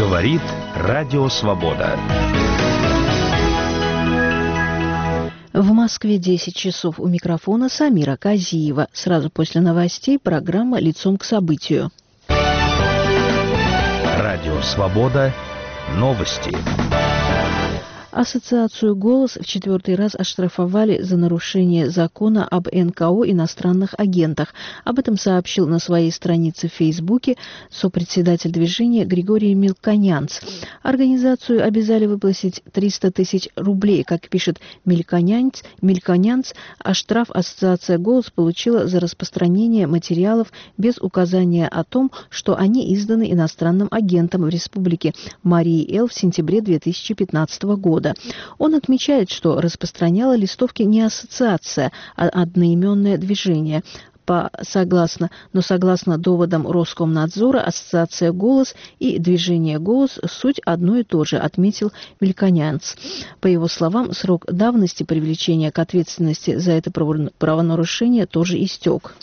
Говорит Радио Свобода. В Москве 10 часов. У микрофона Самира Казиева. Сразу после новостей программа «Лицом к событию». Радио Свобода. Новости. Ассоциацию «Голос» в 4-й раз оштрафовали за нарушение закона об НКО иностранных агентах. Об этом сообщил на своей странице в Фейсбуке сопредседатель движения Григорий Мельконянц. Организацию обязали выплатить 300 тысяч рублей, как пишет Мельконянц, а штраф ассоциация «Голос» получила за распространение материалов без указания о том, что они изданы иностранным агентом в Республике Марии Эл в сентябре 2015 года. Он отмечает, что распространяла листовки не ассоциация, а одноименное движение. Согласно доводам Роскомнадзора, ассоциация «Голос» и движение «Голос» суть одно и то же, отметил Мельконянц. По его словам, срок давности привлечения к ответственности за это правонарушение тоже истек.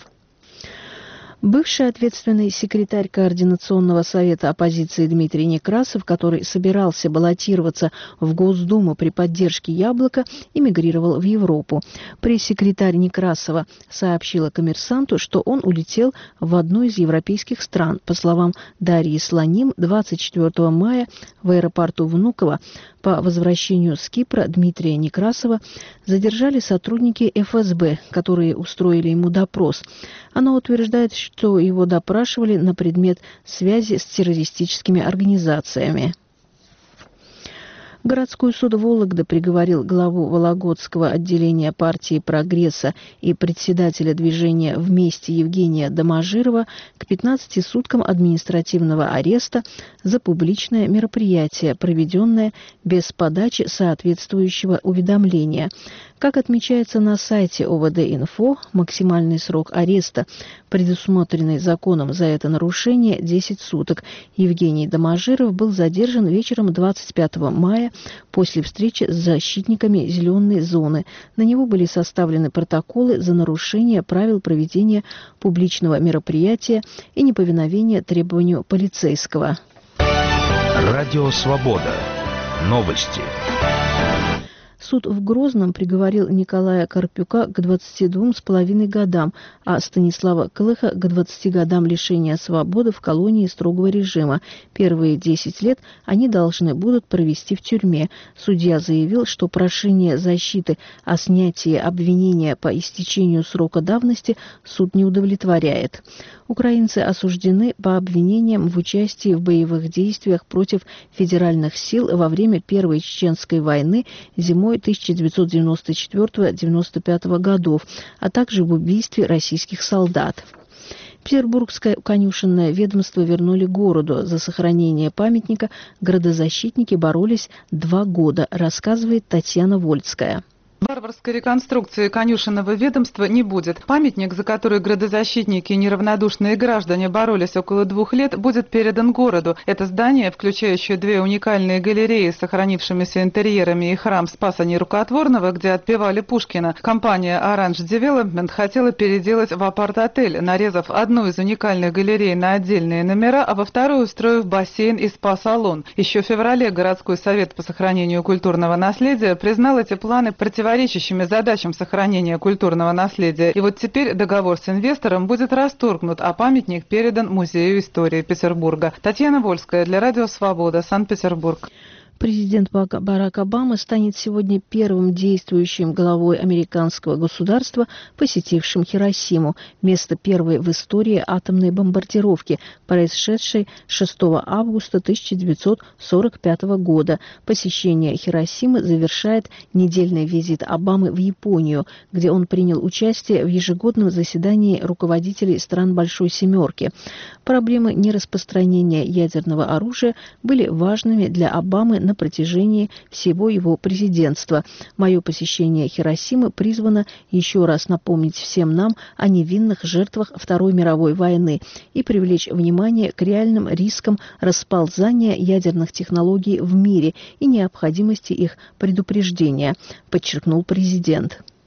Бывший ответственный секретарь Координационного совета оппозиции Дмитрий Некрасов, который собирался баллотироваться в Госдуму при поддержке «Яблока», эмигрировал в Европу. Пресс-секретарь Некрасова сообщила «Коммерсанту», что он улетел в одну из европейских стран. По словам Дарьи Слоним, 24 мая в аэропорту Внуково по возвращению с Кипра Дмитрия Некрасова задержали сотрудники ФСБ, которые устроили ему допрос. Она утверждает, что его допрашивали на предмет связи с террористическими организациями. Городской суд Вологды приговорил главу Вологодского отделения партии «Прогресса» и председателя движения «Вместе» Евгения Доможирова к 15 суткам административного ареста за публичное мероприятие, проведенное без подачи соответствующего уведомления. Как отмечается на сайте ОВД-Инфо, максимальный срок ареста, предусмотренный законом за это нарушение, 10 суток. Евгений Доможиров был задержан вечером 25 мая после встречи с защитниками «Зеленой зоны». На него были составлены протоколы за нарушение правил проведения публичного мероприятия и неповиновение требованию полицейского. Радио Свобода. Новости. Суд в Грозном приговорил Николая Карпюка к 22,5 годам, а Станислава Клыха к 20 годам лишения свободы в колонии строгого режима. Первые 10 лет они должны будут провести в тюрьме. Судья заявил, что прошение защиты о снятии обвинения по истечению срока давности суд не удовлетворяет. Украинцы осуждены по обвинениям в участии в боевых действиях против федеральных сил во время Первой Чеченской войны зимой 1994-1995 годов, а также в убийстве российских солдат. Петербургское конюшенное ведомство вернули городу. За сохранение памятника градозащитники боролись 2 года, рассказывает Татьяна Вольская. Варварской реконструкции конюшенного ведомства не будет. Памятник, за который градозащитники и неравнодушные граждане боролись около 2 лет, будет передан городу. Это здание, включающее 2 уникальные галереи с сохранившимися интерьерами и храм Спаса Нерукотворного, где отпевали Пушкина, компания Orange Development хотела переделать в апарт-отель, нарезав одну из уникальных галерей на отдельные номера, а во вторую устроив бассейн и спа-салон. Еще в феврале городской совет по сохранению культурного наследия признал эти планы противоречащими задачам сохранения культурного наследия. И вот теперь договор с инвестором будет расторгнут, а памятник передан Музею истории Петербурга. Татьяна Вольская для Радио Свобода, Санкт-Петербург. Президент Барак Обама станет сегодня первым действующим главой американского государства, посетившим Хиросиму, место первой в истории атомной бомбардировки, происшедшей 6 августа 1945 года. Посещение Хиросимы завершает недельный визит Обамы в Японию, где он принял участие в ежегодном заседании руководителей стран Большой Семерки. Проблемы нераспространения ядерного оружия были важными для Обамы на протяжении всего его президентства. Мое посещение Хиросимы призвано еще раз напомнить всем нам о невинных жертвах Второй мировой войны и привлечь внимание к реальным рискам расползания ядерных технологий в мире и необходимости их предупреждения, подчеркнул президент.